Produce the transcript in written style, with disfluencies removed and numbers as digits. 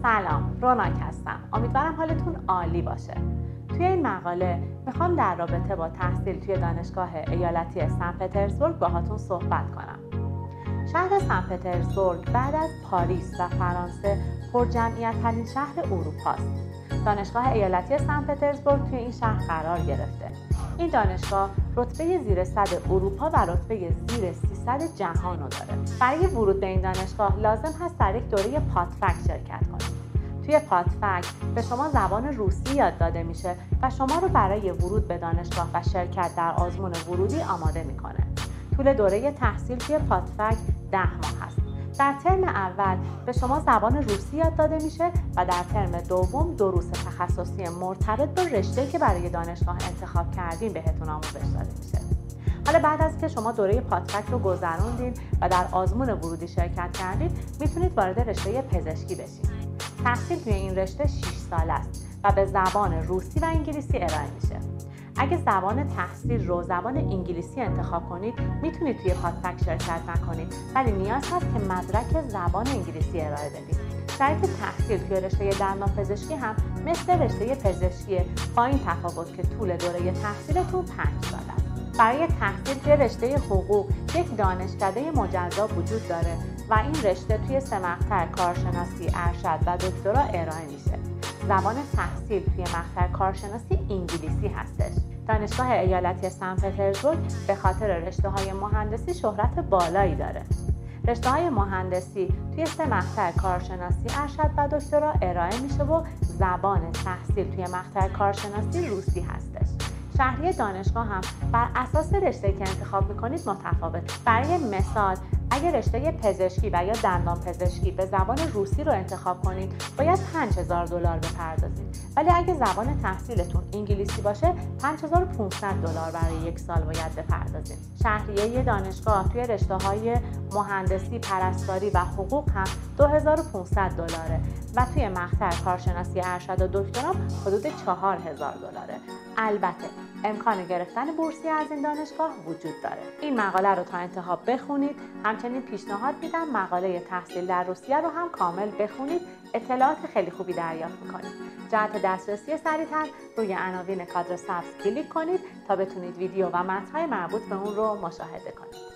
سلام، روناک هستم. امیدوارم حالتون عالی باشه. توی این مقاله میخوام در رابطه با تحصیل توی دانشگاه ایالتی سن پترزبورگ باهاتون صحبت کنم. شهر سن پترزبورگ بعد از پاریس و فرانسه پرجمعیت ترین شهر اروپاست. دانشگاه ایالتی سن پترزبورگ توی این شهر قرار گرفته. این دانشگاه رتبه زیر 100 اروپا و رتبه زیر 300 جهان رو داره. برای ورود به این دانشگاه لازم هست در یک دوره پادفک شرکت کنید. توی پادفک به شما زبان روسی یاد داده میشه و شما رو برای ورود به دانشگاه و شرکت در آزمون ورودی آماده میکنه. طول دوره تحصیل توی پادفک 10 ماه هست. در ترم اول به شما زبان روسی یاد داده میشه و در ترم دوم دروس تخصصی مرتبط با رشته‌ای که برای دانشگاه انتخاب کردین بهتون آموزش داده میشه. حالا بعد از که شما دوره پادفک رو گذروندین و در آزمون ورودی شرکت کردید، میتونید وارد رشته پزشکی بشید. تحصیل توی این رشته 6 ساله است و به زبان روسی و انگلیسی ارائه میشه. اگه زبان تحصیل رو زبان انگلیسی انتخاب کنید، میتونید توی پادفک شرکت نکنید، ولی نیاز هست که مدرک زبان انگلیسی ارائه بدید. شرایط تحصیل توی رشته دندانپزشکی هم مثل رشته پزشکی، با این تفاوت که طول دوره تحصیلتون 5 سال است. برای تحصیل توی رشته حقوق یک دانشکده مجزا وجود داره و این رشته توی 3 مقطع کارشناسی، ارشد و دکترا ارائه میشه. زبان تحصیل توی مقطع کارشناسی انگلیسی هستش. دانشگاه ایالتی سن پترزبورگ به خاطر رشته‌های مهندسی شهرت بالایی داره. رشته‌های مهندسی توی 3 مقطع کارشناسی، ارشد و دکترا ارائه میشه و زبان تحصیل توی مقطع کارشناسی روسی هستش. شهریه دانشگاه هم بر اساس رشته‌ای که انتخاب می‌کنید متفاوته. برای مثال اگر رشته پزشکی و یا دندان پزشکی به زبان روسی رو انتخاب کنید، باید $5000 بپردازید. ولی اگه زبان تحصیلتون انگلیسی باشه، $5500 برای 1 سال باید بپردازید. شهریه دانشگاه توی رشته‌های مهندسی، پرستاری و حقوق هم $2500 و توی مقطع کارشناسی، ارشد و دکترا حدود $4000. البته امکان گرفتن بورسیه از این دانشگاه وجود داره. این مقاله رو تا انتها بخونید. همچنین پیشنهاد میدم مقاله تحصیل در روسیه رو هم کامل بخونید. اطلاعات خیلی خوبی دریافت میکنید. جهت دسترسی سریع‌تر روی عناوین کادر سبز کلیک کنید تا بتونید ویدیو و متن‌های مربوط به اون رو مشاهده کنید.